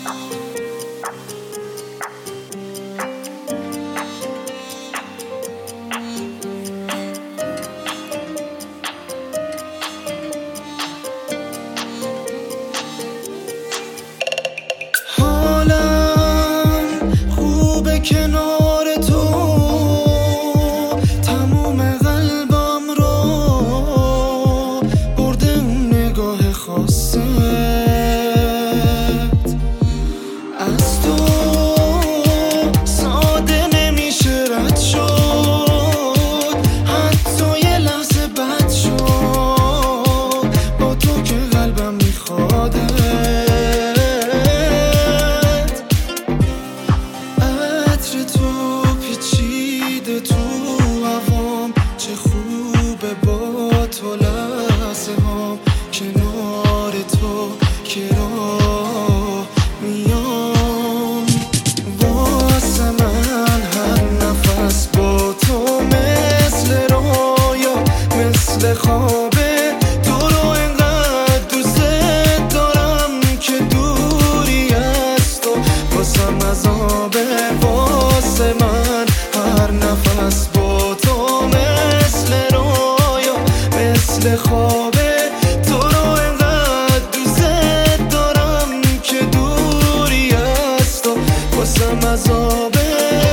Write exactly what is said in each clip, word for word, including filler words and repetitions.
کنار تو تموم قلبم رو برده اون نگاه خاصت از تو ساده نمیشه رد شد حتی یه لحظه بد شد با تو که قلبم میخواده تو پیچیده تو هوام چه خوبه با تو لحظه هام کنار تو که راه میام واسه من هر نفس با تو مثل رویا مثل خوابه تو رو انقدر دوست دارم که دوری از تو واسم عذابه واسه من هر نفس با تو مثل رویا مثل خوابه تو رو انقدر دوست دارم که دوری از تو واسم عذابه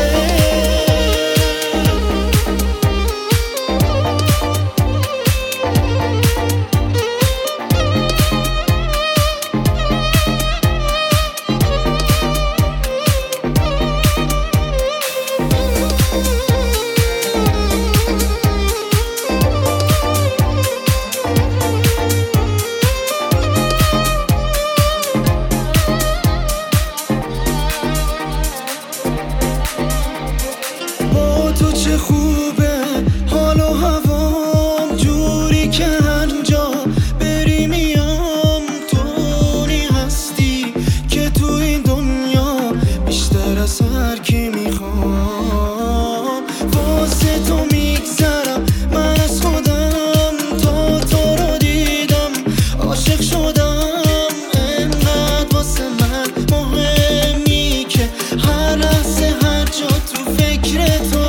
تو چه خوبه حال و هوام جوری که هر جا بری میام دونی هستی که تو این دنیا بیشتر از هر کی میخوام واسه تو میگذرم من از خودم تا تو رو دیدم عاشق شدم انقدر واسه من مهمی که هر لحظه هر جا تو فکر تو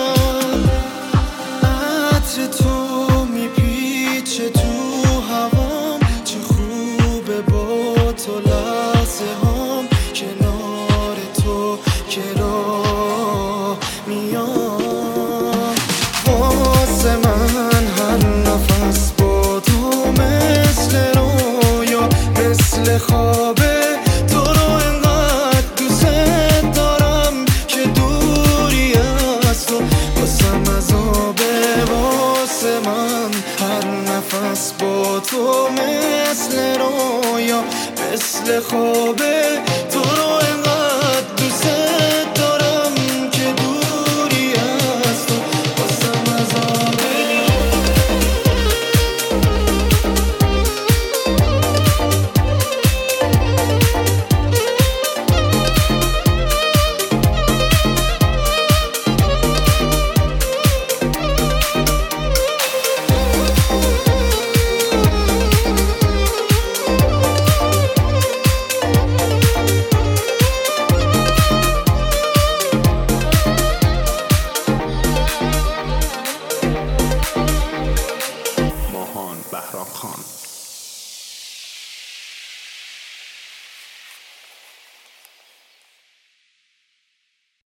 تو میپیچه تو هوام چه خوبه با تو لحظه هام کنار تو که راه میام واسه من هر نفس با تو مثل رویا مثل خوابه تو رو انقدر دوست دارم که دوری از تو واسم عذابه من هر نفس با تو مثل رویا مثل خوابه